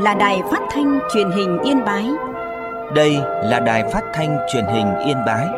là Đài Phát thanh Truyền hình Yên Bái. Đây là Đài Phát thanh Truyền hình Yên Bái.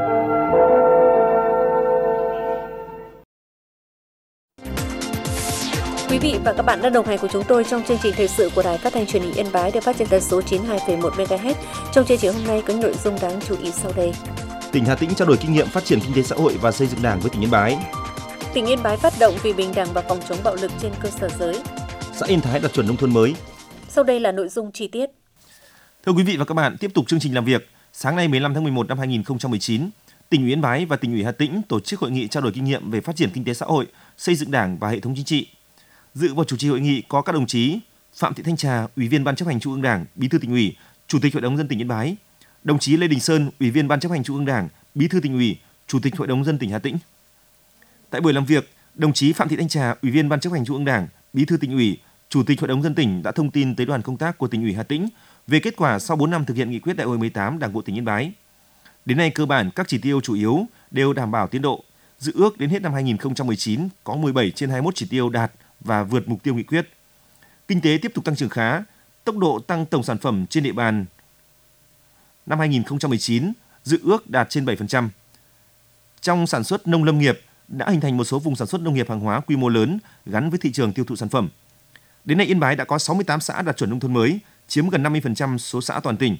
Quý vị và các bạn đang đồng hành cùng chúng tôi trong chương trình thời sự của Đài Phát thanh Truyền hình Yên Bái được phát trên tần số 92,1 MHz. Trong chương trình hôm nay có nội dung đáng chú ý sau đây. Tỉnh Hà Tĩnh trao đổi kinh nghiệm phát triển kinh tế xã hội và xây dựng Đảng với tỉnh Yên Bái. Tỉnh Yên Bái phát động vì bình đẳng và phòng chống bạo lực trên cơ sở giới. Xã Yên Thái đạt chuẩn nông thôn mới. Sau đây là nội dung chi tiết. Thưa quý vị và các bạn, tiếp tục chương trình làm việc. Sáng nay 15 tháng 11 năm 2019, tỉnh ủy Yên Bái và tỉnh ủy Hà Tĩnh tổ chức hội nghị trao đổi kinh nghiệm về phát triển kinh tế xã hội, xây dựng Đảng và hệ thống chính trị. Dự và chủ trì hội nghị có các đồng chí Phạm Thị Thanh Trà, Ủy viên Ban chấp hành Trung ương Đảng, Bí thư tỉnh ủy, Chủ tịch Hội đồng nhân dân tỉnh Yên Bái, đồng chí Lê Đình Sơn, Ủy viên Ban chấp hành Trung ương Đảng, Bí thư tỉnh ủy, Chủ tịch Hội đồng nhân dân tỉnh Hà Tĩnh. Tại buổi làm việc, đồng chí Phạm Thị Thanh Trà, Ủy viên Ban chấp hành Trung ương Đảng, Bí thư tỉnh ủy, Chủ tịch Hội đồng nhân dân tỉnh đã thông tin tới đoàn công tác của tỉnh ủy Hà Tĩnh về kết quả sau 4 năm thực hiện nghị quyết Đại hội 18 Đảng bộ tỉnh Yên Bái. Đến nay cơ bản các chỉ tiêu chủ yếu đều đảm bảo tiến độ. Dự ước đến hết năm 2019 có 17 trên 21 chỉ tiêu đạt và vượt mục tiêu nghị quyết. Kinh tế tiếp tục tăng trưởng khá, tốc độ tăng tổng sản phẩm trên địa bàn năm 2019 dự ước đạt trên 7%. Trong sản xuất nông lâm nghiệp đã hình thành một số vùng sản xuất nông nghiệp hàng hóa quy mô lớn gắn với thị trường tiêu thụ sản phẩm. Đến nay Yên Bái đã có 68 xã đạt chuẩn nông thôn mới, chiếm gần 50% số xã toàn tỉnh,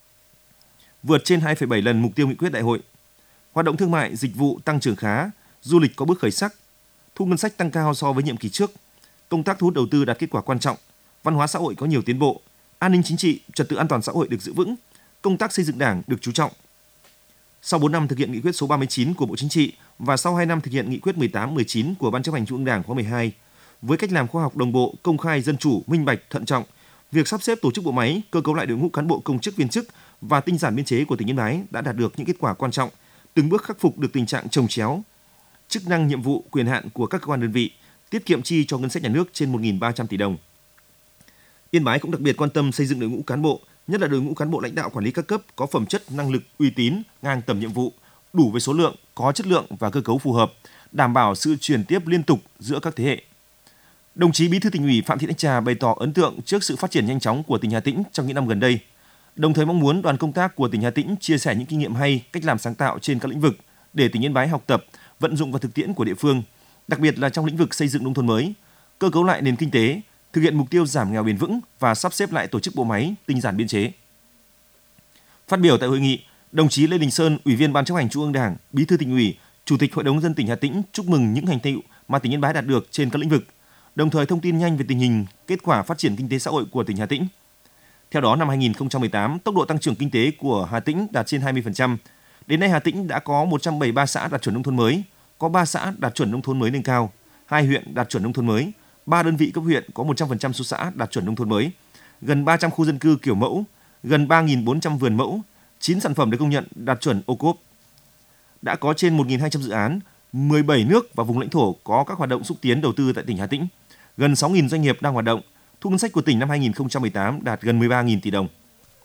vượt trên 2,7 lần mục tiêu nghị quyết đại hội. Hoạt động thương mại, dịch vụ tăng trưởng khá, du lịch có bước khởi sắc, thu ngân sách tăng cao so với nhiệm kỳ trước, công tác thu hút đầu tư đạt kết quả quan trọng, văn hóa xã hội có nhiều tiến bộ, an ninh chính trị, trật tự an toàn xã hội được giữ vững, công tác xây dựng Đảng được chú trọng. Sau 4 năm thực hiện nghị quyết số 39 của Bộ Chính trị và sau 2 năm thực hiện nghị quyết 18-19 của Ban chấp hành Trung ương Đảng khóa 12, với cách làm khoa học đồng bộ, công khai, dân chủ, minh bạch, thận trọng, việc sắp xếp tổ chức bộ máy, cơ cấu lại đội ngũ cán bộ công chức viên chức và tinh giản biên chế của tỉnh Yên Bái đã đạt được những kết quả quan trọng, từng bước khắc phục được tình trạng chồng chéo, chức năng, nhiệm vụ, quyền hạn của các cơ quan đơn vị, tiết kiệm chi cho ngân sách nhà nước trên 1.300 tỷ đồng. Yên Bái cũng đặc biệt quan tâm xây dựng đội ngũ cán bộ, nhất là đội ngũ cán bộ lãnh đạo quản lý các cấp có phẩm chất, năng lực, uy tín, ngang tầm nhiệm vụ, đủ về số lượng, có chất lượng và cơ cấu phù hợp, đảm bảo sự truyền tiếp liên tục giữa các thế hệ. Đồng chí Bí thư tỉnh ủy Phạm Thị Thanh Trà bày tỏ ấn tượng trước sự phát triển nhanh chóng của tỉnh Hà Tĩnh trong những năm gần đây, đồng thời mong muốn đoàn công tác của tỉnh Hà Tĩnh chia sẻ những kinh nghiệm hay, cách làm sáng tạo trên các lĩnh vực để tỉnh Yên Bái học tập, vận dụng vào thực tiễn của địa phương, đặc biệt là trong lĩnh vực xây dựng nông thôn mới, cơ cấu lại nền kinh tế, thực hiện mục tiêu giảm nghèo bền vững và sắp xếp lại tổ chức bộ máy, tinh giản biên chế. Phát biểu tại hội nghị, đồng chí Lê Đình Sơn, Ủy viên Ban chấp hành Trung ương Đảng, Bí thư tỉnh ủy, Chủ tịch Hội đồng nhân dân tỉnh Hà Tĩnh chúc mừng những thành tựu mà tỉnh Yên Bái đạt được trên các lĩnh vực, đồng thời thông tin nhanh về tình hình, kết quả phát triển kinh tế xã hội của tỉnh Hà Tĩnh. Theo đó, năm 2018, tốc độ tăng trưởng kinh tế của Hà Tĩnh đạt trên 20%. Đến nay Hà Tĩnh đã có 173 xã đạt chuẩn nông thôn mới, có 3 xã đạt chuẩn nông thôn mới nâng cao, 2 huyện đạt chuẩn nông thôn mới, 3 đơn vị cấp huyện có 100% số xã đạt chuẩn nông thôn mới, gần 300 khu dân cư kiểu mẫu, gần 3.400 vườn mẫu, 9 sản phẩm được công nhận đạt chuẩn ô cốp. Đã có trên 1.200 dự án, 17 nước và vùng lãnh thổ có các hoạt động xúc tiến đầu tư tại tỉnh Hà Tĩnh. Gần 6.000 doanh nghiệp đang hoạt động. Thu ngân sách của tỉnh năm 2018 đạt gần 13.000 tỷ đồng.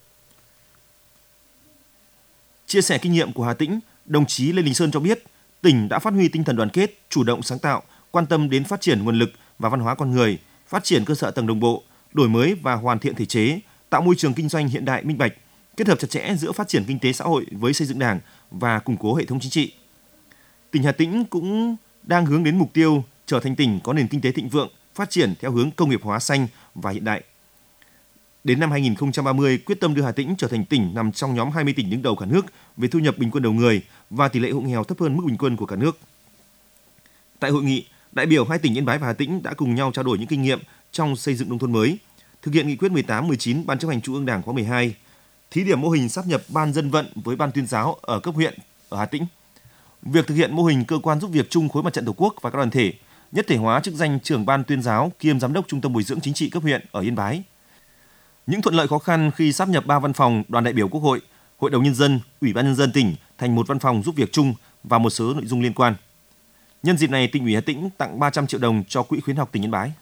Chia sẻ kinh nghiệm của Hà Tĩnh, đồng chí Lê Đình Sơn cho biết, tỉnh đã phát huy tinh thần đoàn kết, chủ động sáng tạo, quan tâm đến phát triển nguồn lực và văn hóa con người, phát triển cơ sở tầng đồng bộ, đổi mới và hoàn thiện thể chế, tạo môi trường kinh doanh hiện đại minh bạch, kết hợp chặt chẽ giữa phát triển kinh tế xã hội với xây dựng Đảng và củng cố hệ thống chính trị. Tỉnh Hà Tĩnh cũng đang hướng đến mục tiêu trở thành tỉnh có nền kinh tế thịnh vượng, phát triển theo hướng công nghiệp hóa xanh và hiện đại. Đến năm 2030, quyết tâm đưa Hà Tĩnh trở thành tỉnh nằm trong nhóm 20 tỉnh đứng đầu cả nước về thu nhập bình quân đầu người và tỷ lệ hộ nghèo thấp hơn mức bình quân của cả nước. Tại hội nghị, đại biểu hai tỉnh Yên Bái và Hà Tĩnh đã cùng nhau trao đổi những kinh nghiệm trong xây dựng nông thôn mới, thực hiện nghị quyết 18-19 Ban chấp hành Trung ương Đảng khóa 12, thí điểm mô hình sáp nhập ban dân vận với ban tuyên giáo ở cấp huyện ở Hà Tĩnh. Việc thực hiện mô hình cơ quan giúp việc chung khối Mặt trận Tổ quốc và các đoàn thể, nhất thể hóa chức danh trưởng ban tuyên giáo kiêm giám đốc trung tâm bồi dưỡng chính trị cấp huyện ở Yên Bái. Những thuận lợi khó khăn khi sáp nhập 3 văn phòng đoàn đại biểu Quốc hội, Hội đồng nhân dân, Ủy ban nhân dân tỉnh thành một văn phòng giúp việc chung và một số nội dung liên quan. Nhân dịp này, tỉnh ủy Hà Tĩnh tặng 300 triệu đồng cho Quỹ khuyến học tỉnh Yên Bái.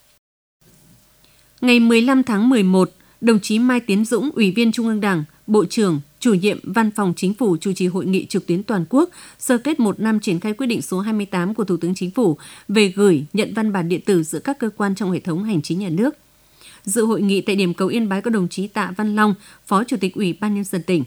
Ngày 15 tháng 11, đồng chí Mai Tiến Dũng, Ủy viên Trung ương Đảng, Bộ trưởng, Chủ nhiệm Văn phòng Chính phủ chủ trì hội nghị trực tuyến toàn quốc sơ kết 1 năm triển khai quyết định số 28 của Thủ tướng Chính phủ về gửi, nhận văn bản điện tử giữa các cơ quan trong hệ thống hành chính nhà nước. Dự hội nghị tại điểm cầu Yên Bái có đồng chí Tạ Văn Long, Phó Chủ tịch Ủy ban Nhân dân tỉnh.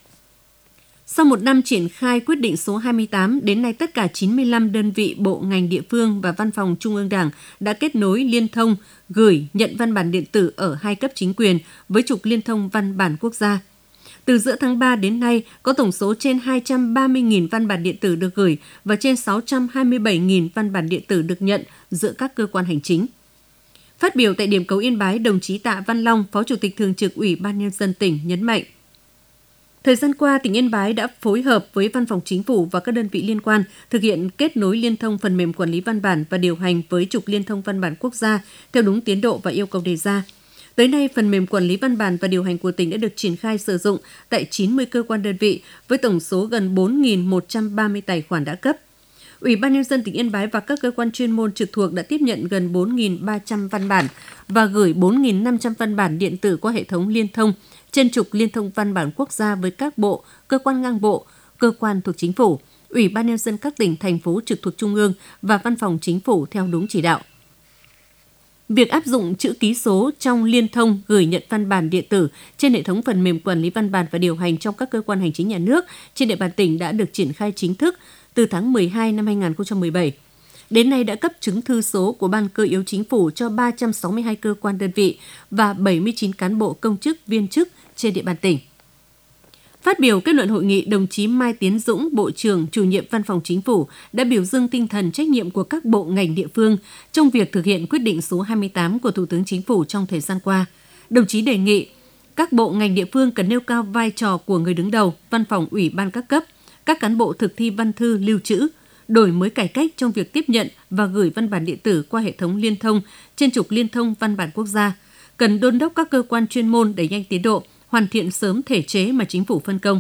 Sau một năm triển khai quyết định số 28, đến nay tất cả 95 đơn vị bộ ngành địa phương và Văn phòng Trung ương Đảng đã kết nối liên thông, gửi, nhận văn bản điện tử ở 2 cấp chính quyền với trục liên thông văn bản quốc gia. Từ giữa tháng 3 đến nay, có tổng số trên 230.000 văn bản điện tử được gửi và trên 627.000 văn bản điện tử được nhận giữa các cơ quan hành chính. Phát biểu tại điểm cầu Yên Bái, đồng chí Tạ Văn Long, Phó Chủ tịch Thường trực Ủy ban Nhân dân tỉnh nhấn mạnh, thời gian qua, tỉnh Yên Bái đã phối hợp với Văn phòng Chính phủ và các đơn vị liên quan thực hiện kết nối liên thông phần mềm quản lý văn bản và điều hành với trục liên thông văn bản quốc gia theo đúng tiến độ và yêu cầu đề ra. Tới nay, phần mềm quản lý văn bản và điều hành của tỉnh đã được triển khai sử dụng tại 90 cơ quan đơn vị với tổng số gần 4.130 tài khoản đã cấp. Ủy ban Nhân dân tỉnh Yên Bái và các cơ quan chuyên môn trực thuộc đã tiếp nhận gần 4.300 văn bản và gửi 4.500 văn bản điện tử qua hệ thống liên thông trên trục liên thông văn bản quốc gia với các bộ, cơ quan ngang bộ, cơ quan thuộc Chính phủ, Ủy ban Nhân dân các tỉnh, thành phố trực thuộc Trung ương và Văn phòng Chính phủ theo đúng chỉ đạo. Việc áp dụng chữ ký số trong liên thông gửi nhận văn bản điện tử trên hệ thống phần mềm quản lý văn bản và điều hành trong các cơ quan hành chính nhà nước trên địa bàn tỉnh đã được triển khai chính thức từ tháng 12 năm 2017. Đến nay đã cấp chứng thư số của Ban Cơ yếu Chính phủ cho 362 cơ quan đơn vị và 79 cán bộ công chức viên chức trên địa bàn tỉnh. Phát biểu kết luận hội nghị, đồng chí Mai Tiến Dũng, Bộ trưởng, Chủ nhiệm Văn phòng Chính phủ đã biểu dương tinh thần trách nhiệm của các bộ ngành địa phương trong việc thực hiện quyết định số 28 của Thủ tướng Chính phủ trong thời gian qua. Đồng chí đề nghị các bộ ngành địa phương cần nêu cao vai trò của người đứng đầu, văn phòng ủy ban các cấp, các cán bộ thực thi văn thư lưu trữ, đổi mới cải cách trong việc tiếp nhận và gửi văn bản điện tử qua hệ thống liên thông trên trục liên thông văn bản quốc gia, cần đôn đốc các cơ quan chuyên môn đẩy nhanh tiến độ, hoàn thiện sớm thể chế mà Chính phủ phân công.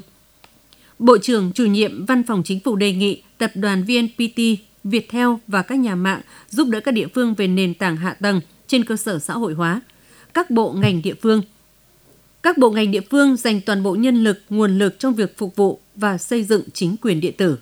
Bộ trưởng, Chủ nhiệm Văn phòng Chính phủ đề nghị Tập đoàn VNPT, Viettel và các nhà mạng giúp đỡ các địa phương về nền tảng hạ tầng trên cơ sở xã hội hóa. Các bộ ngành địa phương dành toàn bộ nhân lực, nguồn lực trong việc phục vụ và xây dựng chính quyền điện tử.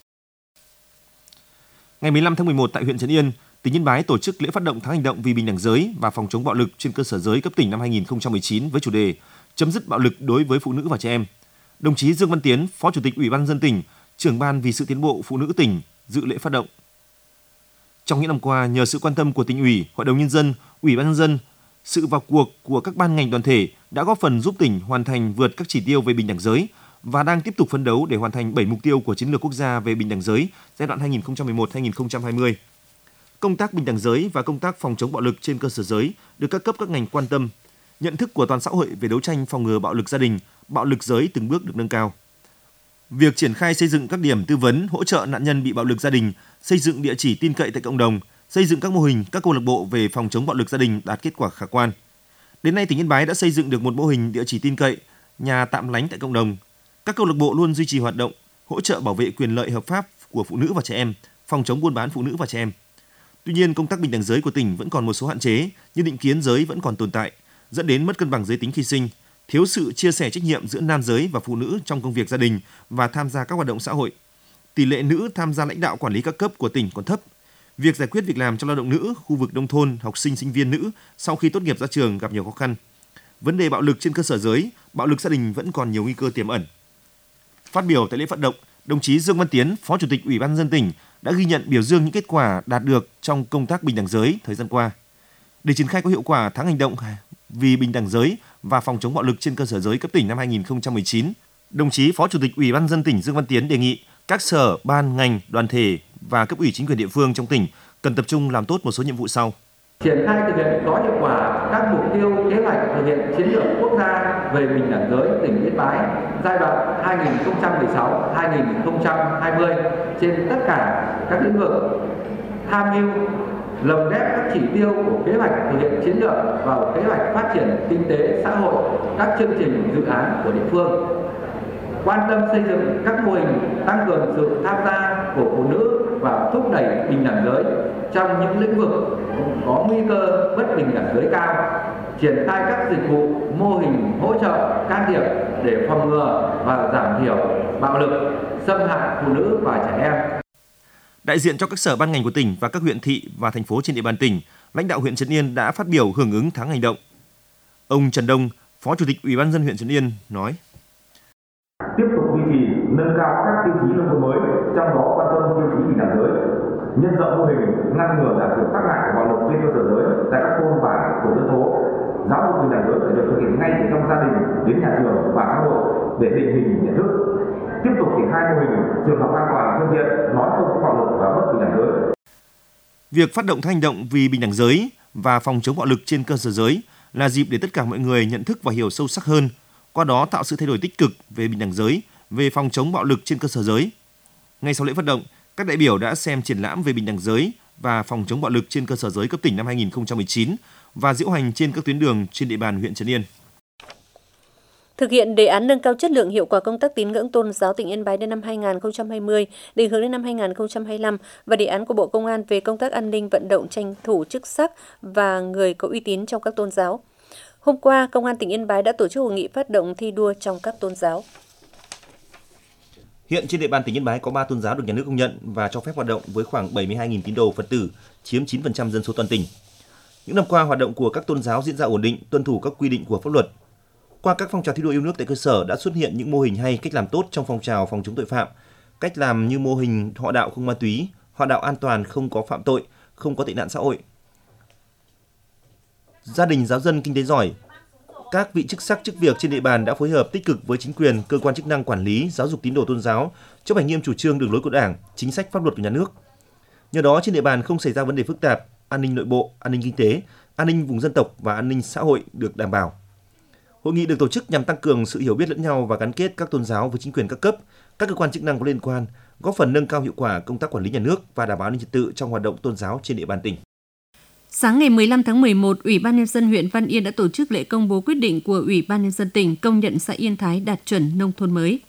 Ngày 15 tháng 11 tại huyện Trấn Yên, tỉnh Yên Bái tổ chức lễ phát động tháng hành động vì bình đẳng giới và phòng chống bạo lực trên cơ sở giới cấp tỉnh năm 2019 với chủ đề chấm dứt bạo lực đối với phụ nữ và trẻ em. Đồng chí Dương Văn Tiến, Phó Chủ tịch Ủy ban nhân dân tỉnh, trưởng ban vì sự tiến bộ phụ nữ tỉnh dự lễ phát động. Trong những năm qua, nhờ sự quan tâm của tỉnh ủy, Hội đồng nhân dân, Ủy ban nhân dân, sự vào cuộc của các ban ngành đoàn thể đã góp phần giúp tỉnh hoàn thành vượt các chỉ tiêu về bình đẳng giới và đang tiếp tục phấn đấu để hoàn thành 7 mục tiêu của Chiến lược Quốc gia về bình đẳng giới giai đoạn 2011-2020. Công tác bình đẳng giới và công tác phòng chống bạo lực trên cơ sở giới được các cấp các ngành quan tâm. Nhận thức của toàn xã hội về đấu tranh phòng ngừa bạo lực gia đình, bạo lực giới từng bước được nâng cao. Việc triển khai xây dựng các điểm tư vấn, hỗ trợ nạn nhân bị bạo lực gia đình, xây dựng địa chỉ tin cậy tại cộng đồng, xây dựng các mô hình, các câu lạc bộ về phòng chống bạo lực gia đình đạt kết quả khả quan. Đến nay, tỉnh Yên Bái đã xây dựng được một mô hình địa chỉ tin cậy, nhà tạm lánh tại cộng đồng. Các câu lạc bộ luôn duy trì hoạt động, hỗ trợ bảo vệ quyền lợi hợp pháp của phụ nữ và trẻ em, phòng chống buôn bán phụ nữ và trẻ em. Tuy nhiên, công tác bình đẳng giới của tỉnh vẫn còn một số hạn chế, như định kiến giới vẫn còn tồn tại, dẫn đến mất cân bằng giới tính khi sinh, thiếu sự chia sẻ trách nhiệm giữa nam giới và phụ nữ trong công việc gia đình và tham gia các hoạt động xã hội. Tỷ lệ nữ tham gia lãnh đạo quản lý các cấp của tỉnh còn thấp. Việc giải quyết việc làm cho lao động nữ, khu vực nông thôn, học sinh, sinh viên nữ sau khi tốt nghiệp ra trường gặp nhiều khó khăn. Vấn đề bạo lực trên cơ sở giới, bạo lực gia đình vẫn còn nhiều nguy cơ tiềm ẩn. Phát biểu tại lễ phát động, đồng chí Dương Văn Tiến, Phó Chủ tịch Ủy ban nhân dân tỉnh đã ghi nhận biểu dương những kết quả đạt được trong công tác bình đẳng giới thời gian qua. Để triển khai có hiệu quả tháng hành động vì bình đẳng giới và phòng chống bạo lực trên cơ sở giới cấp tỉnh năm 2019, đồng chí Phó Chủ tịch Ủy ban nhân dân tỉnh Dương Văn Tiến đề nghị các sở, ban, ngành, đoàn thể và cấp ủy chính quyền địa phương trong tỉnh cần tập trung làm tốt một số nhiệm vụ sau. Triển khai thực hiện có hiệu quả các mục tiêu kế hoạch thực hiện chiến lược quốc gia về bình đẳng giới tỉnh Yên Bái giai đoạn 2016-2020 trên tất cả các lĩnh vực, tham mưu lồng ghép các chỉ tiêu của kế hoạch thực hiện chiến lược vào kế hoạch phát triển kinh tế xã hội, các chương trình dự án của địa phương, quan tâm xây dựng các mô hình tăng cường sự tham gia của phụ nữ và thúc đẩy bình đẳng giới trong những lĩnh vực có nguy cơ bất bình đẳng giới cao, triển khai các dịch vụ, mô hình hỗ trợ can thiệp để phòng ngừa và giảm thiểu bạo lực, xâm hại phụ nữ và trẻ em. Đại diện cho các sở ban ngành của tỉnh và các huyện thị và thành phố trên địa bàn tỉnh, lãnh đạo huyện Trấn Yên đã phát biểu hưởng ứng tháng hành động. Ông Trần Đông, Phó Chủ tịch Ủy ban nhân dân huyện Trấn Yên nói: Tiếp tục duy trì nâng cao các tiêu chí nông thôn mới, trong đó quan tâm tiêu chí bình đẳng giới, nhân rộng mô hình ngăn ngừa giảm thiểu tác hại của bạo lực trên cơ sở giới tại các thôn bản tổ dân phố. Giáo dục bình đẳng giới phải được thực hiện ngay từ trong gia đình đến nhà trường và xã hội để định hình nhận thức. Tiếp tục triển khai mô hình trường học an toàn thân thiện, nói không với bạo lực và bất bình đẳng giới. Việc phát động hành động vì bình đẳng giới và phòng chống bạo lực trên cơ sở giới là dịp để tất cả mọi người nhận thức và hiểu sâu sắc hơn, qua đó tạo sự thay đổi tích cực về bình đẳng giới, về phòng chống bạo lực trên cơ sở giới. Ngay sau lễ phát động, các đại biểu đã xem triển lãm về bình đẳng giới và phòng chống bạo lực trên cơ sở giới cấp tỉnh năm 2019 và diễu hành trên các tuyến đường trên địa bàn huyện Trấn Yên. Thực hiện đề án nâng cao chất lượng hiệu quả công tác tín ngưỡng tôn giáo tỉnh Yên Bái đến năm 2020, định hướng đến năm 2025 và đề án của Bộ Công an về công tác an ninh vận động tranh thủ chức sắc và người có uy tín trong các tôn giáo. Hôm qua, Công an tỉnh Yên Bái đã tổ chức hội nghị phát động thi đua trong các tôn giáo. Hiện trên địa bàn tỉnh Yên Bái có 3 tôn giáo được nhà nước công nhận và cho phép hoạt động với khoảng 72.000 tín đồ Phật tử, chiếm 9% dân số toàn tỉnh. Những năm qua, hoạt động của các tôn giáo diễn ra ổn định, tuân thủ các quy định của pháp luật. Qua các phong trào thi đua yêu nước tại cơ sở đã xuất hiện những mô hình hay, cách làm tốt trong phong trào phòng chống tội phạm. Cách làm như mô hình họ đạo không ma túy, họ đạo an toàn không có phạm tội, không có tệ nạn xã hội. Gia đình giáo dân kinh tế giỏi. Các vị chức sắc chức việc trên địa bàn đã phối hợp tích cực với chính quyền, cơ quan chức năng quản lý, giáo dục tín đồ tôn giáo, chấp hành nghiêm chủ trương đường lối của Đảng, chính sách pháp luật của nhà nước. Nhờ đó trên địa bàn không xảy ra vấn đề phức tạp, an ninh nội bộ, an ninh kinh tế, an ninh vùng dân tộc và an ninh xã hội được đảm bảo. Hội nghị được tổ chức nhằm tăng cường sự hiểu biết lẫn nhau và gắn kết các tôn giáo với chính quyền các cấp, các cơ quan chức năng có liên quan, góp phần nâng cao hiệu quả công tác quản lý nhà nước và đảm bảo an ninh trật tự trong hoạt động tôn giáo trên địa bàn tỉnh. Sáng ngày 15 tháng 11, Ủy ban nhân dân huyện Văn Yên đã tổ chức lễ công bố quyết định của Ủy ban nhân dân tỉnh công nhận xã Yên Thái đạt chuẩn nông thôn mới.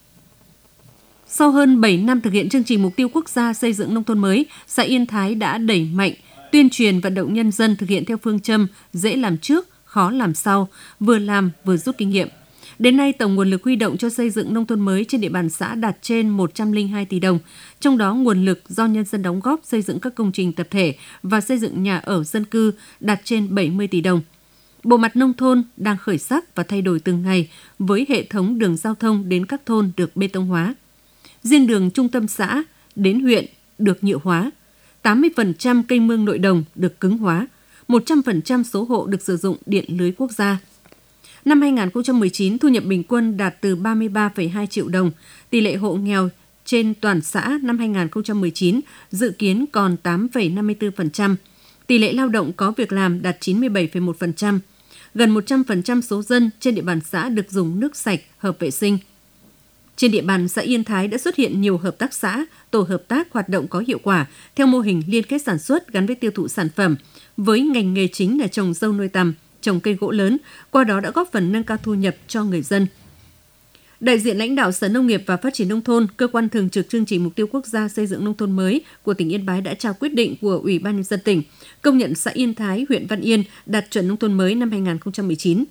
Sau hơn 7 năm thực hiện chương trình mục tiêu quốc gia xây dựng nông thôn mới, xã Yên Thái đã đẩy mạnh tuyên truyền vận động nhân dân thực hiện theo phương châm dễ làm trước, khó làm sau, vừa làm vừa rút kinh nghiệm. Đến nay, tổng nguồn lực huy động cho xây dựng nông thôn mới trên địa bàn xã đạt trên 102 tỷ đồng, trong đó nguồn lực do nhân dân đóng góp xây dựng các công trình tập thể và xây dựng nhà ở dân cư đạt trên 70 tỷ đồng. Bộ mặt nông thôn đang khởi sắc và thay đổi từng ngày với hệ thống đường giao thông đến các thôn được bê tông hóa. Riêng đường trung tâm xã đến huyện được nhựa hóa, 80% kênh mương nội đồng được cứng hóa, 100% số hộ được sử dụng điện lưới quốc gia. Năm 2019, thu nhập bình quân đạt từ 33,2 triệu đồng, tỷ lệ hộ nghèo trên toàn xã năm 2019 dự kiến còn 8,54%, tỷ lệ lao động có việc làm đạt 97,1%, gần 100% số dân trên địa bàn xã được dùng nước sạch, hợp vệ sinh. Trên địa bàn xã Yên Thái đã xuất hiện nhiều hợp tác xã, tổ hợp tác hoạt động có hiệu quả theo mô hình liên kết sản xuất gắn với tiêu thụ sản phẩm, với ngành nghề chính là trồng dâu nuôi tằm, trồng cây gỗ lớn, qua đó đã góp phần nâng cao thu nhập cho người dân. Đại diện lãnh đạo Sở Nông nghiệp và Phát triển Nông thôn, cơ quan thường trực chương trình mục tiêu quốc gia xây dựng nông thôn mới của tỉnh Yên Bái đã trao quyết định của Ủy ban nhân dân tỉnh công nhận xã Yên Thái, huyện Văn Yên đạt chuẩn nông thôn mới năm 2019.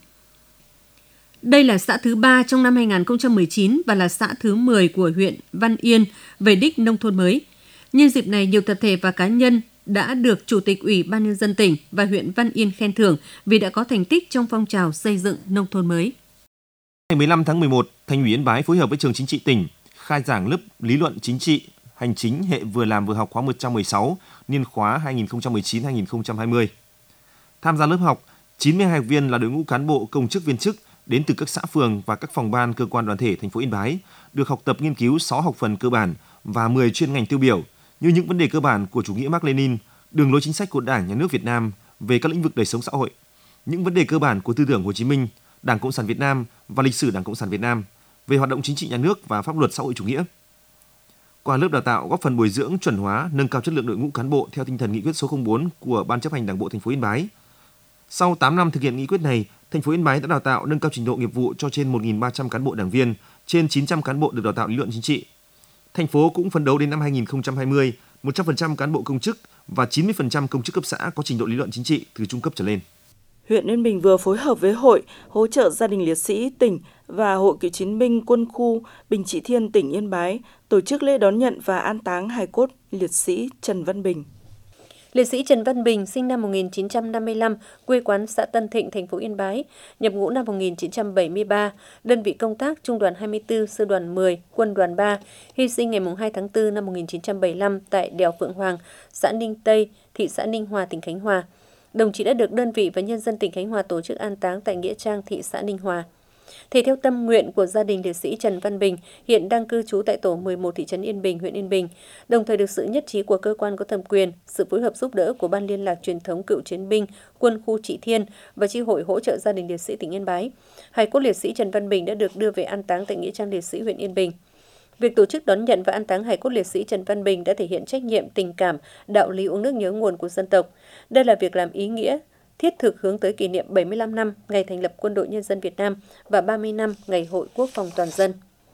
Đây là xã thứ 3 trong năm 2019 và là xã thứ 10 của huyện Văn Yên về đích nông thôn mới. Nhân dịp này, nhiều tập thể và cá nhân đã được Chủ tịch Ủy ban nhân dân tỉnh và huyện Văn Yên khen thưởng vì đã có thành tích trong phong trào xây dựng nông thôn mới. Ngày 15 tháng 11, Thành ủy Yên Bái phối hợp với Trường Chính trị tỉnh khai giảng lớp lý luận chính trị, hành chính hệ vừa làm vừa học khóa 116, niên khóa 2019-2020. Tham gia lớp học, 92 học viên là đội ngũ cán bộ, công chức viên chức đến từ các xã phường và các phòng ban cơ quan đoàn thể thành phố Yên Bái, được học tập nghiên cứu 6 học phần cơ bản và 10 chuyên ngành tiêu biểu như những vấn đề cơ bản của chủ nghĩa Mác Lênin, đường lối chính sách của Đảng, Nhà nước Việt Nam về các lĩnh vực đời sống xã hội, những vấn đề cơ bản của tư tưởng Hồ Chí Minh, Đảng Cộng sản Việt Nam và lịch sử Đảng Cộng sản Việt Nam về hoạt động chính trị nhà nước và pháp luật xã hội chủ nghĩa. Qua lớp đào tạo góp phần bồi dưỡng, chuẩn hóa, nâng cao chất lượng đội ngũ cán bộ theo tinh thần nghị quyết số 04 của Ban chấp hành Đảng bộ thành phố Yên Bái. Sau 8 năm thực hiện nghị quyết này, thành phố Yên Bái đã đào tạo nâng cao trình độ nghiệp vụ cho trên 1.300 cán bộ đảng viên, trên 900 cán bộ được đào tạo lý luận chính trị. Thành phố cũng phấn đấu đến năm 2020, 100% cán bộ công chức và 90% công chức cấp xã có trình độ lý luận chính trị từ trung cấp trở lên. Huyện Yên Bình vừa phối hợp với Hội hỗ trợ gia đình liệt sĩ tỉnh và Hội Cựu chiến binh quân khu Bình Trị Thiên tỉnh Yên Bái tổ chức lễ đón nhận và an táng hài cốt liệt sĩ Trần Văn Bình. Liệt sĩ Trần Văn Bình, sinh năm 1955, quê quán xã Tân Thịnh, thành phố Yên Bái, nhập ngũ năm 1973, đơn vị công tác Trung đoàn 24, Sư đoàn 10, Quân đoàn 3, hy sinh ngày 2 tháng 4 năm 1975 tại đèo Phượng Hoàng, xã Ninh Tây, thị xã Ninh Hòa, tỉnh Khánh Hòa. Đồng chí đã được đơn vị và nhân dân tỉnh Khánh Hòa tổ chức an táng tại nghĩa trang thị xã Ninh Hòa. Thể theo tâm nguyện của gia đình liệt sĩ Trần Văn Bình, hiện đang cư trú tại tổ 11 thị trấn Yên Bình, huyện Yên Bình, đồng thời được sự nhất trí của cơ quan có thẩm quyền, sự phối hợp giúp đỡ của Ban Liên lạc Truyền thống Cựu chiến binh Quân khu Trị Thiên và Chi hội hỗ trợ gia đình liệt sĩ tỉnh Yên Bái. Hài cốt liệt sĩ Trần Văn Bình đã được đưa về an táng tại nghĩa trang liệt sĩ huyện Yên Bình. Việc tổ chức đón nhận và an táng hài cốt liệt sĩ Trần Văn Bình đã thể hiện trách nhiệm, tình cảm, đạo lý uống nước nhớ nguồn của dân tộc. Đây là việc làm ý nghĩa, thiết thực hướng tới kỷ niệm 75 năm ngày thành lập Quân đội Nhân dân Việt Nam và 30 năm ngày Hội Quốc phòng toàn dân.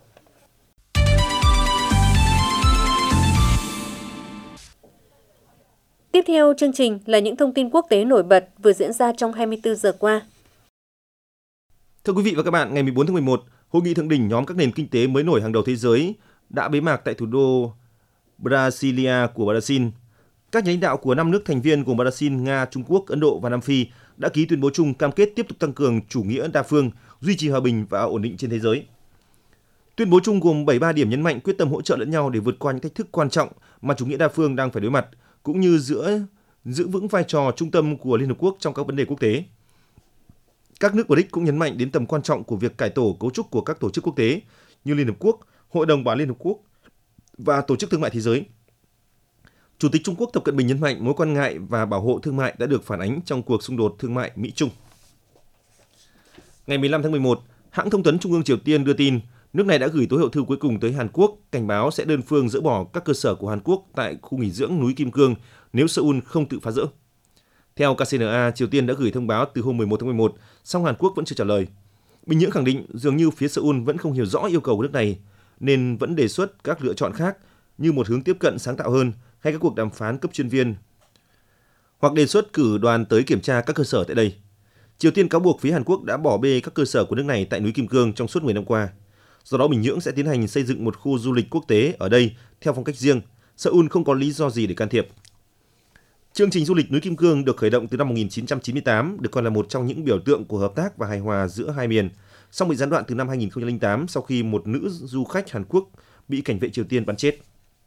Tiếp theo chương trình là những thông tin quốc tế nổi bật vừa diễn ra trong 24 giờ qua. Thưa quý vị và các bạn, ngày 14 tháng 11, Hội nghị thượng đỉnh nhóm các nền kinh tế mới nổi hàng đầu thế giới đã bế mạc tại thủ đô Brasilia của Brazil. Các nhà lãnh đạo của 5 nước thành viên gồm Brazil, Nga, Trung Quốc, Ấn Độ và Nam Phi đã ký tuyên bố chung cam kết tiếp tục tăng cường chủ nghĩa đa phương, duy trì hòa bình và ổn định trên thế giới. Tuyên bố chung gồm 73 điểm nhấn mạnh quyết tâm hỗ trợ lẫn nhau để vượt qua những thách thức quan trọng mà chủ nghĩa đa phương đang phải đối mặt, cũng như giữ vững vai trò trung tâm của Liên Hợp Quốc trong các vấn đề quốc tế. Các nước BRICS cũng nhấn mạnh đến tầm quan trọng của việc cải tổ cấu trúc của các tổ chức quốc tế như Liên Hợp Quốc, Hội đồng Bảo an Liên Hợp Quốc và Tổ chức Thương mại Thế giới. Chủ tịch Trung Quốc Tập Cận Bình nhấn mạnh mối quan ngại và bảo hộ thương mại đã được phản ánh trong cuộc xung đột thương mại Mỹ-Trung. Ngày 15 tháng 11, hãng thông tấn Trung ương Triều Tiên đưa tin nước này đã gửi tối hậu thư cuối cùng tới Hàn Quốc, cảnh báo sẽ đơn phương dỡ bỏ các cơ sở của Hàn Quốc tại khu nghỉ dưỡng núi Kim Cương nếu Seoul không tự phá dỡ. Theo KCNA, Triều Tiên đã gửi thông báo từ hôm 11 tháng 11, song Hàn Quốc vẫn chưa trả lời. Bình Nhưỡng khẳng định dường như phía Seoul vẫn không hiểu rõ yêu cầu của nước này, nên vẫn đề xuất các lựa chọn khác như một hướng tiếp cận sáng tạo hơn hay các cuộc đàm phán cấp chuyên viên, hoặc đề xuất cử đoàn tới kiểm tra các cơ sở tại đây. Triều Tiên cáo buộc phía Hàn Quốc đã bỏ bê các cơ sở của nước này tại núi Kim Cương trong suốt 10 năm qua. Do đó, Bình Nhưỡng sẽ tiến hành xây dựng một khu du lịch quốc tế ở đây theo phong cách riêng. Seoul không có lý do gì để can thiệp. Chương trình du lịch núi Kim Cương được khởi động từ năm 1998, được coi là một trong những biểu tượng của hợp tác và hài hòa giữa hai miền, song bị gián đoạn từ năm 2008 sau khi một nữ du khách Hàn Quốc bị cảnh vệ Triều Tiên bắn chết.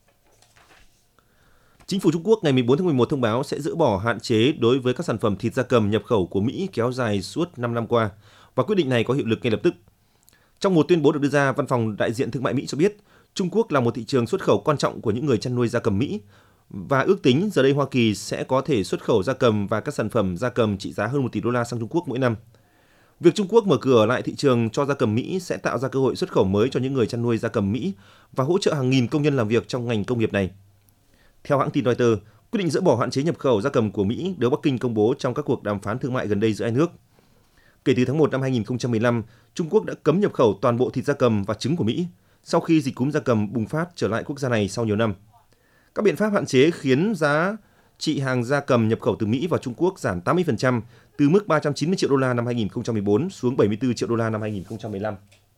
Chính phủ Trung Quốc ngày 14 tháng 11 thông báo sẽ dỡ bỏ hạn chế đối với các sản phẩm thịt gia cầm nhập khẩu của Mỹ kéo dài suốt 5 năm qua, và quyết định này có hiệu lực ngay lập tức. Trong một tuyên bố được đưa ra, Văn phòng Đại diện Thương mại Mỹ cho biết Trung Quốc là một thị trường xuất khẩu quan trọng của những người chăn nuôi gia cầm Mỹ, và ước tính giờ đây Hoa Kỳ sẽ có thể xuất khẩu gia cầm và các sản phẩm gia cầm trị giá hơn 1 tỷ đô la sang Trung Quốc mỗi năm. Việc Trung Quốc mở cửa lại thị trường cho gia cầm Mỹ sẽ tạo ra cơ hội xuất khẩu mới cho những người chăn nuôi gia cầm Mỹ và hỗ trợ hàng nghìn công nhân làm việc trong ngành công nghiệp này. Theo hãng tin Reuters, quyết định dỡ bỏ hạn chế nhập khẩu gia cầm của Mỹ được Bắc Kinh công bố trong các cuộc đàm phán thương mại gần đây giữa hai nước. Kể từ tháng 1 năm 2015, Trung Quốc đã cấm nhập khẩu toàn bộ thịt gia cầm và trứng của Mỹ sau khi dịch cúm gia cầm bùng phát trở lại quốc gia này sau nhiều năm. Các biện pháp hạn chế khiến giá trị hàng gia cầm nhập khẩu từ Mỹ vào Trung Quốc giảm 80%, từ mức 390 triệu đô la năm 2014 xuống 74 triệu đô la năm 2015.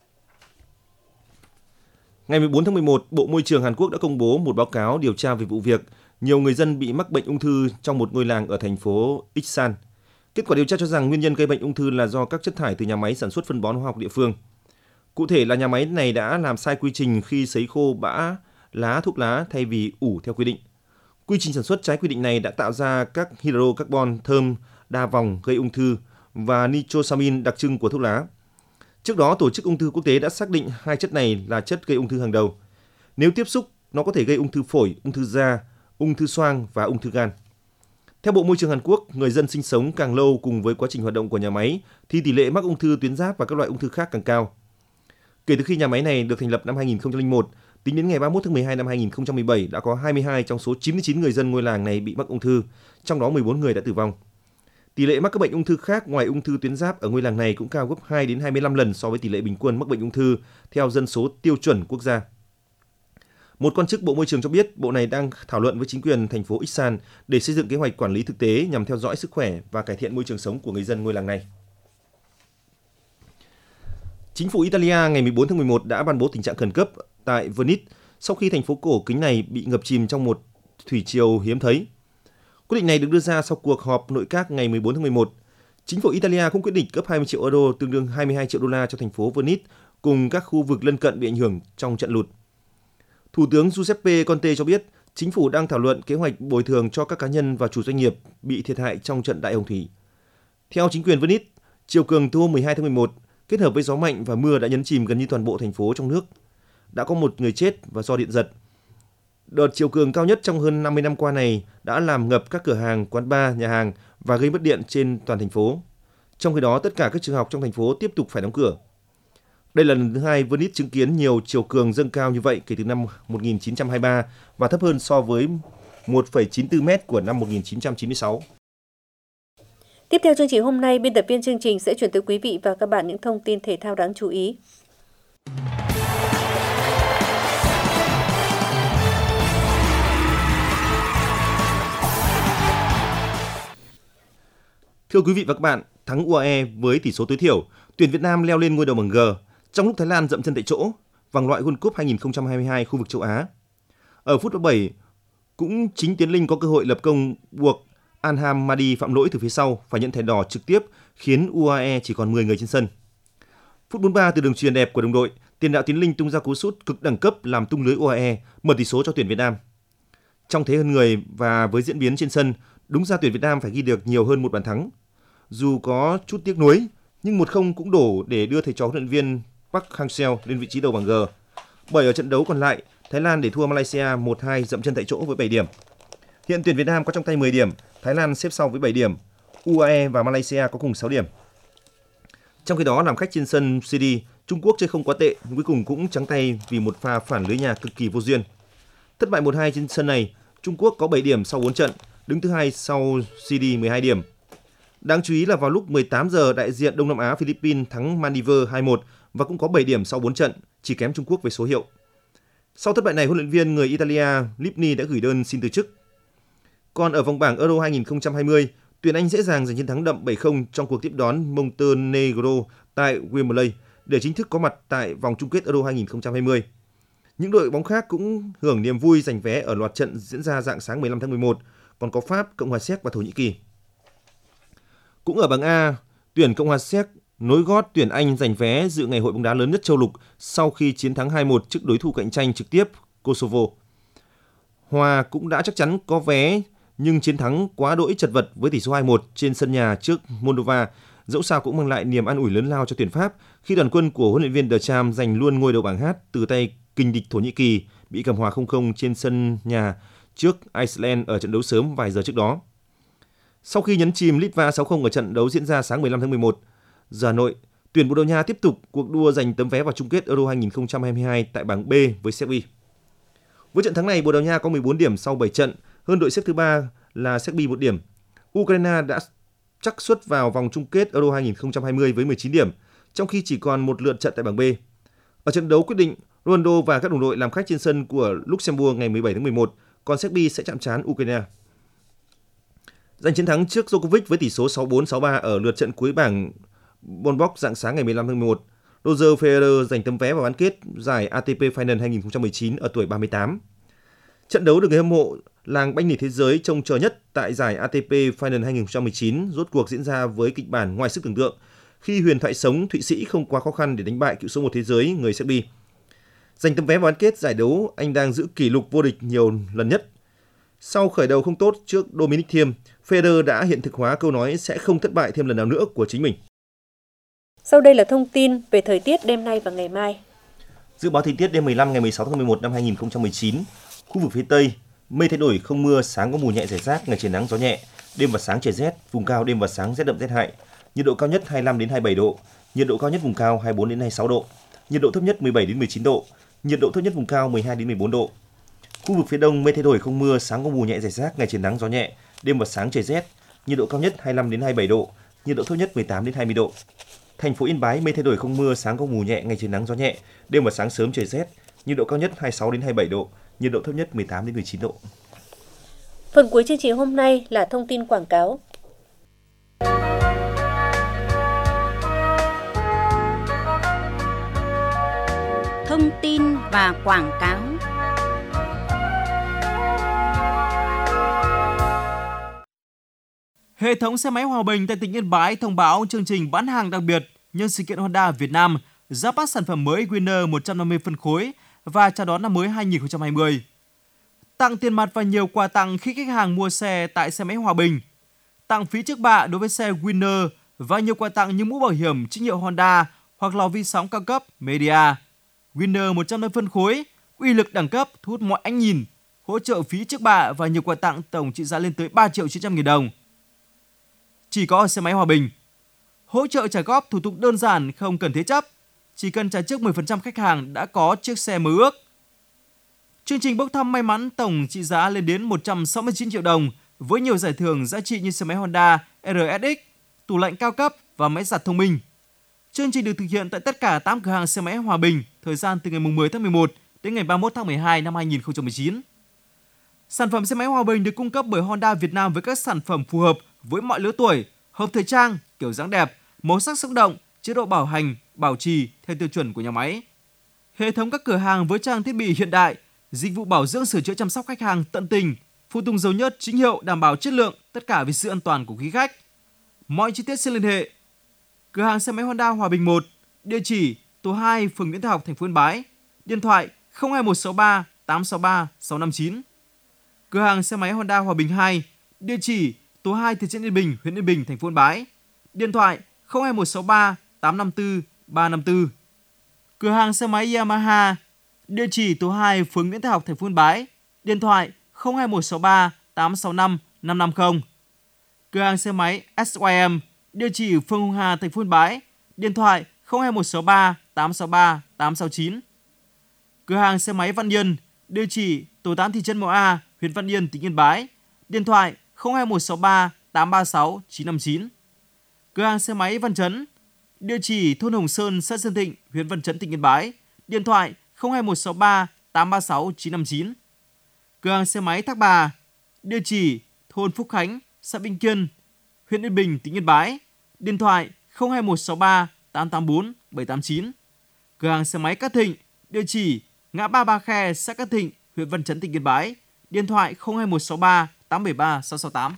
Ngày 14 tháng 11, Bộ Môi trường Hàn Quốc đã công bố một báo cáo điều tra về vụ việc nhiều người dân bị mắc bệnh ung thư trong một ngôi làng ở thành phố Iksan. Kết quả điều tra cho rằng nguyên nhân gây bệnh ung thư là do các chất thải từ nhà máy sản xuất phân bón hóa học địa phương. Cụ thể là nhà máy này đã làm sai quy trình khi sấy khô bã lá thuốc lá thay vì ủ theo quy định. Quy trình sản xuất trái quy định này đã tạo ra các hydrocarbon thơm đa vòng gây ung thư và nitrosamin đặc trưng của thuốc lá. Trước đó, Tổ chức Ung thư Quốc tế đã xác định hai chất này là chất gây ung thư hàng đầu. Nếu tiếp xúc, nó có thể gây ung thư phổi, ung thư da, ung thư xoang và ung thư gan. Theo Bộ Môi trường Hàn Quốc, người dân sinh sống càng lâu cùng với quá trình hoạt động của nhà máy thì tỷ lệ mắc ung thư tuyến giáp và các loại ung thư khác càng cao. Kể từ khi nhà máy này được thành lập năm 2001, tính đến ngày 31 tháng 12 năm 2017 đã có 22 trong số 99 người dân ngôi làng này bị mắc ung thư, trong đó 14 người đã tử vong. Tỷ lệ mắc các bệnh ung thư khác ngoài ung thư tuyến giáp ở ngôi làng này cũng cao gấp 2 đến 25 lần so với tỷ lệ bình quân mắc bệnh ung thư theo dân số tiêu chuẩn quốc gia. Một quan chức Bộ Môi trường cho biết bộ này đang thảo luận với chính quyền thành phố Iksan để xây dựng kế hoạch quản lý thực tế nhằm theo dõi sức khỏe và cải thiện môi trường sống của người dân ngôi làng này. Chính phủ Italia ngày 14 tháng 11 đã ban bố tình trạng khẩn cấp tại Venice sau khi thành phố cổ kính này bị ngập chìm trong một thủy triều hiếm thấy. Quyết định này được đưa ra sau cuộc họp nội các ngày 14 tháng 11. Chính phủ Italia cũng quyết định cấp 20 triệu euro tương đương 22 triệu đô la cho thành phố Venice cùng các khu vực lân cận bị ảnh hưởng trong trận lụt. Thủ tướng Giuseppe Conte cho biết chính phủ đang thảo luận kế hoạch bồi thường cho các cá nhân và chủ doanh nghiệp bị thiệt hại trong trận đại hồng thủy. Theo chính quyền Venice, chiều cường từ hôm 12 tháng 11 kết hợp với gió mạnh và mưa đã nhấn chìm gần như toàn bộ thành phố trong nước. Đã có một người chết và do điện giật. Đợt chiều cường cao nhất trong hơn 50 năm qua này đã làm ngập các cửa hàng, quán bar, nhà hàng và gây mất điện trên toàn thành phố. Trong khi đó, tất cả các trường học trong thành phố tiếp tục phải đóng cửa. Đây là lần thứ hai Venice chứng kiến nhiều chiều cường dâng cao như vậy kể từ năm 1923 và thấp hơn so với 1,94 mét của năm 1996. Tiếp theo chương trình hôm nay, biên tập viên chương trình sẽ chuyển tới quý vị và các bạn những thông tin thể thao đáng chú ý. Thưa quý vị và các bạn, thắng UAE với tỷ số tối thiểu, tuyển Việt Nam leo lên ngôi đầu bảng G, trong lúc Thái Lan dậm chân tại chỗ, vòng loại World Cup 2022 khu vực châu Á. Ở phút 37, cũng chính Tiến Linh có cơ hội lập công buộc Anham Madi phạm lỗi từ phía sau phải nhận thẻ đỏ trực tiếp, khiến UAE chỉ còn 10 người trên sân. Phút 43 từ đường chuyền đẹp của đồng đội, tiền đạo Tiến Linh tung ra cú sút cực đẳng cấp làm tung lưới UAE, mở tỷ số cho tuyển Việt Nam. Trong thế hơn người và với diễn biến trên sân, đúng ra tuyển Việt Nam phải ghi được nhiều hơn một bàn thắng. Dù có chút tiếc nuối, nhưng 1-0 cũng đủ để đưa thầy trò huấn luyện viên Park Hang-seo lên vị trí đầu bảng G. Bởi ở trận đấu còn lại, Thái Lan để thua Malaysia 1-2 dậm chân tại chỗ với 7 điểm. Hiện tuyển Việt Nam có trong tay 10 điểm, Thái Lan xếp sau với 7 điểm, UAE và Malaysia có cùng 6 điểm. Trong khi đó, làm khách trên sân CD, Trung Quốc chơi không quá tệ, nhưng cuối cùng cũng trắng tay vì một pha phản lưới nhà cực kỳ vô duyên. Thất bại 1-2 trên sân này, Trung Quốc có 7 điểm sau 4 trận, đứng thứ hai sau CD 12 điểm. Đáng chú ý là vào lúc 18 giờ, đại diện Đông Nam Á Philippines thắng Maldives 2-1 và cũng có 7 điểm sau 4 trận, chỉ kém Trung Quốc về số hiệu. Sau thất bại này, huấn luyện viên người Italia Lipni đã gửi đơn xin từ chức. Còn ở vòng bảng Euro 2020, tuyển Anh dễ dàng giành chiến thắng đậm 7-0 trong cuộc tiếp đón Montenegro tại Wembley để chính thức có mặt tại vòng chung kết Euro 2020. Những đội bóng khác cũng hưởng niềm vui giành vé ở loạt trận diễn ra rạng sáng 15 tháng 11, còn có Pháp, Cộng hòa Séc và Thổ Nhĩ Kỳ. Cũng ở bảng A, tuyển Cộng hòa Séc nối gót tuyển Anh giành vé dự ngày hội bóng đá lớn nhất châu lục sau khi chiến thắng 2-1 trước đối thủ cạnh tranh trực tiếp Kosovo. Hòa cũng đã chắc chắn có vé, nhưng chiến thắng quá đỗi chật vật với tỷ số 2-1 trên sân nhà trước Moldova, dẫu sao cũng mang lại niềm an ủi lớn lao cho tuyển Pháp khi đoàn quân của huấn luyện viên Deschamps giành luôn ngôi đầu bảng H từ tay kình địch Thổ Nhĩ Kỳ bị cầm hòa 0-0 trên sân nhà trước Iceland ở trận đấu sớm vài giờ trước đó. Sau khi nhấn chìm Litva 6-0 ở trận đấu diễn ra sáng 15 tháng 11, giờ Hà Nội, tuyển Bồ Đào Nha tiếp tục cuộc đua giành tấm vé vào chung kết Euro 2022 tại bảng B với Serbia. Với trận thắng này, Bồ Đào Nha có 14 điểm sau 7 trận, hơn đội xếp thứ 3 là Serbia 1 điểm. Ukraine đã chắc suất vào vòng chung kết Euro 2020 với 19 điểm, trong khi chỉ còn một lượt trận tại bảng B. Ở trận đấu quyết định, Ronaldo và các đồng đội làm khách trên sân của Luxembourg ngày 17 tháng 11, còn Serbia sẽ chạm trán Ukraine. Giành chiến thắng trước Djokovic với tỷ số 6-4, 6-3 ở lượt trận cuối bảng Bonbox rạng sáng ngày 15 tháng 11. Roger Federer giành tấm vé vào bán kết giải ATP Finals 2019 ở tuổi 38. Trận đấu được người hâm mộ làng banh nỉ thế giới trông chờ nhất tại giải ATP Finals 2019 rốt cuộc diễn ra với kịch bản ngoài sức tưởng tượng khi huyền thoại sống Thụy Sĩ không quá khó khăn để đánh bại cựu số 1 thế giới người Serbia. Giành tấm vé vào bán kết giải đấu, anh đang giữ kỷ lục vô địch nhiều lần nhất. Sau khởi đầu không tốt trước Dominic Thiem, Federer đã hiện thực hóa câu nói sẽ không thất bại thêm lần nào nữa của chính mình. Sau đây là thông tin về thời tiết đêm nay và ngày mai. Dự báo thời tiết đêm 15 ngày 16 tháng 11 năm 2019, khu vực phía Tây, mây thay đổi không mưa, sáng có mù nhẹ rải rác, ngày trời nắng gió nhẹ, đêm và sáng trời rét, vùng cao đêm và sáng rét đậm rét hại. Nhiệt độ cao nhất 25 đến 27 độ, nhiệt độ cao nhất vùng cao 24 đến 26 độ, nhiệt độ thấp nhất 17 đến 19 độ, nhiệt độ thấp nhất vùng cao 12 đến 14 độ. Khu vực phía Đông mây thay đổi không mưa, sáng có mù nhẹ rải rác, ngày trời nắng gió nhẹ, đêm và sáng trời rét, nhiệt độ cao nhất 25 đến 27 độ, nhiệt độ thấp nhất 18 đến 20 độ. Thành phố Yên Bái mây thay đổi không mưa, sáng có mù nhẹ, ngày trời nắng gió nhẹ, đêm và sáng sớm trời rét, nhiệt độ cao nhất 26 đến 27 độ, nhiệt độ thấp nhất 18 đến 19 độ. Phần cuối chương trình hôm nay là thông tin quảng cáo. Thông tin và quảng cáo. Hệ thống xe máy Hòa Bình tại tỉnh Yên Bái thông báo chương trình bán hàng đặc biệt nhân sự kiện Honda Việt Nam ra mắt sản phẩm mới Winner 150 phân khối và chào đón năm mới 2020. Tặng tiền mặt và nhiều quà tặng khi khách hàng mua xe tại xe máy Hòa Bình. Tặng phí trước bạ đối với xe Winner và nhiều quà tặng như mũ bảo hiểm chính hiệu Honda hoặc lò vi sóng cao cấp Media. Winner 150 phân khối, uy lực đẳng cấp thu hút mọi ánh nhìn, hỗ trợ phí trước bạ và nhiều quà tặng tổng trị giá lên tới 3.900.000 đồng. Chỉ có ở xe máy Hòa Bình. Hỗ trợ trả góp thủ tục đơn giản không cần thế chấp, chỉ cần trả trước 10% khách hàng đã có chiếc xe mơ ước. Chương trình bốc thăm may mắn tổng trị giá lên đến 169 triệu đồng với nhiều giải thưởng giá trị như xe máy Honda RSX, tủ lạnh cao cấp và máy giặt thông minh. Chương trình được thực hiện tại tất cả 8 cửa hàng xe máy Hòa Bình, thời gian từ ngày 10 tháng 11 đến ngày 31 tháng 12 năm 2019. Sản phẩm xe máy Hòa Bình được cung cấp bởi Honda Việt Nam với các sản phẩm phù hợp với mọi lứa tuổi, hợp thời trang, kiểu dáng đẹp, màu sắc sống động, chế độ bảo hành, bảo trì theo tiêu chuẩn của nhà máy. Hệ thống các cửa hàng với trang thiết bị hiện đại, dịch vụ bảo dưỡng sửa chữa chăm sóc khách hàng tận tình, phụ tùng dầu nhớt chính hiệu đảm bảo chất lượng, tất cả vì sự an toàn của quý khách. Mọi chi tiết xin liên hệ. Cửa hàng xe máy Honda Hòa Bình 1, địa chỉ tổ 2, phường Nguyễn Thái Học, thành phố Yên Bái, điện thoại 02163 863 659. Cửa hàng xe máy Honda Hòa Bình 2, địa chỉ tổ 2, thị trấn Yên Bình, huyện Yên Bình, thành phố Yên Bái, điện thoại 02163 854 354. Cửa hàng xe máy Yamaha, địa chỉ tổ 2, phường Nguyễn Thái Học, thành phố Yên Bái, điện thoại 02163 865 550. Cửa hàng xe máy SYM, địa chỉ phường Hồng Hà, thành phố Yên Bái, điện thoại 02163 863 869. Cửa hàng xe máy Văn Yên, địa chỉ tổ 8, thị trấn Mậu A, huyện Văn Yên, tỉnh Yên Bái, điện thoại 02163 836 959. Cửa hàng xe máy Văn Chấn, địa chỉ thôn Hồng Sơn, xã Sơn Thịnh, huyện Văn Chấn, tỉnh Yên Bái, điện thoại 02163 836 959. Cửa hàng xe máy Thác Bà, địa chỉ thôn Phúc Khánh, xã Vĩnh Kiên, huyện Yên Bình, tỉnh Yên Bái, điện thoại 02163 884 789. Cửa hàng xe máy Cát Thịnh, địa chỉ ngã ba Ba Khe, xã Cát Thịnh, huyện Văn Chấn, tỉnh Yên Bái, điện thoại 02163 873 668.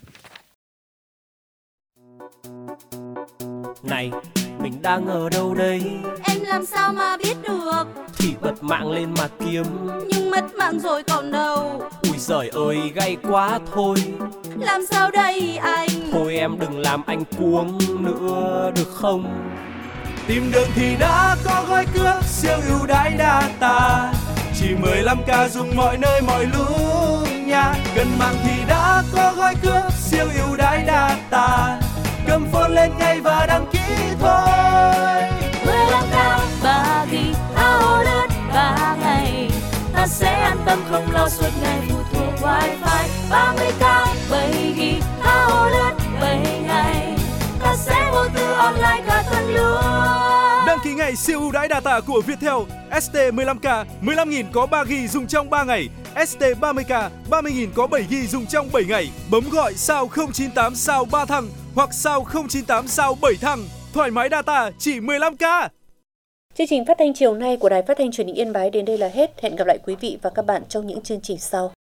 Này, mình đang ở đâu đây? Em làm sao mà biết được? Thì bật mạng lên mà kiếm. Nhưng mất mạng rồi còn đâu. Ui giời ơi, gay quá thôi. Làm sao đây anh? Thôi em đừng làm anh cuống nữa được không? Tìm được thì đã có gói cước siêu ưu đãi data, chỉ 15k dùng mọi nơi mọi lúc nha. Gần mạng thì đã có gói cước siêu ưu đãi data, cầm phone lên ngay và đăng ký thôi. 15k 3GB áo lướt 3 ngày, ta sẽ an tâm không lo suốt ngày phụ thuộc wifi. 30k 7GB áo lướt 7 ngày, ta sẽ vô tư online cả tuần luôn. Đăng ký ngày siêu ưu đãi data của Viettel. ST 15k 15.000 có 3GB dùng trong 3 ngày. ST 30k 30.000 có 7GB dùng trong 7 ngày. Bấm gọi sao 098 sao 3 thằng hoặc sao 098 sao 7 thằng. Thoải mái data chỉ 15k. Chương trình phát thanh chiều nay của Đài Phát thanh Truyền hình Yên Bái đến đây là hết. Hẹn gặp lại quý vị và các bạn trong những chương trình sau.